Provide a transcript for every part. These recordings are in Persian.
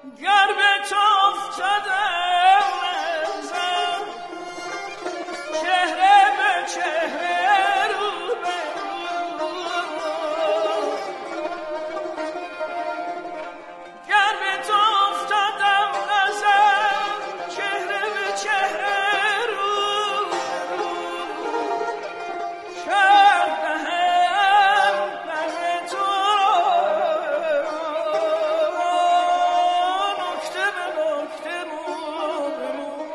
گر به تو افتادم نظر چهره به چهره رو به رو گر به تو افتادم نظر چهره به چهره رو به رو شهر دهم به تو نکته به نکته مو به مو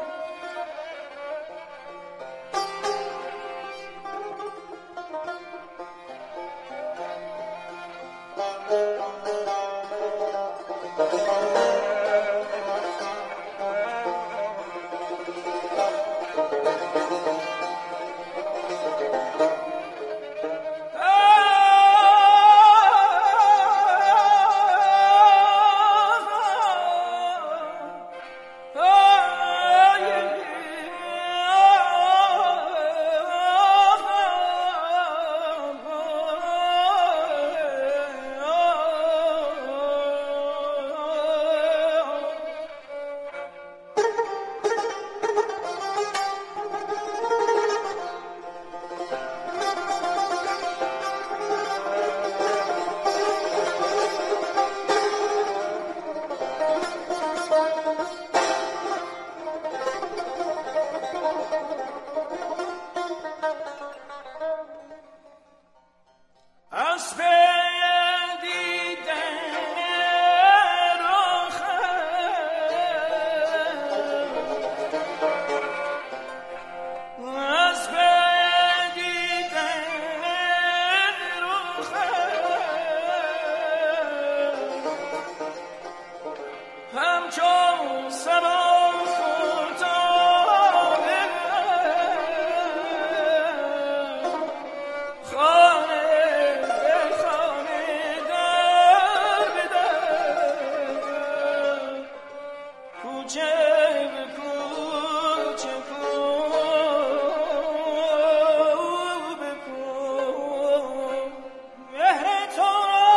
همچون سبا فتاده خانه به خانه در به در کوچه به کوچه کو به کو مهر تو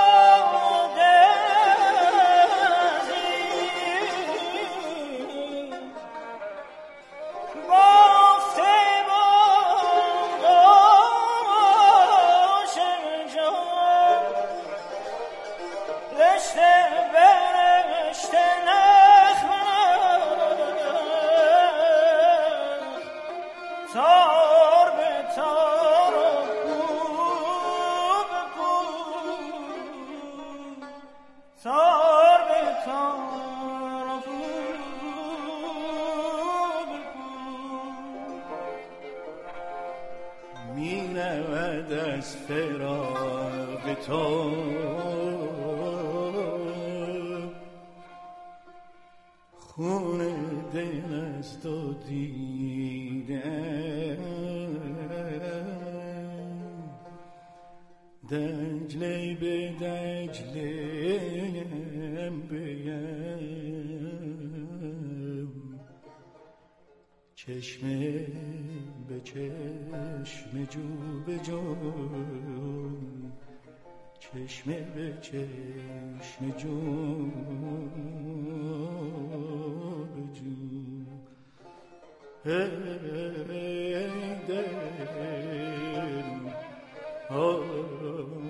مینود از فراق تو خون دل از تو دیدم دجله به دجله‌ام بیم چشمه به چشم جو به جو چشمه به چشم جو به جو ای دل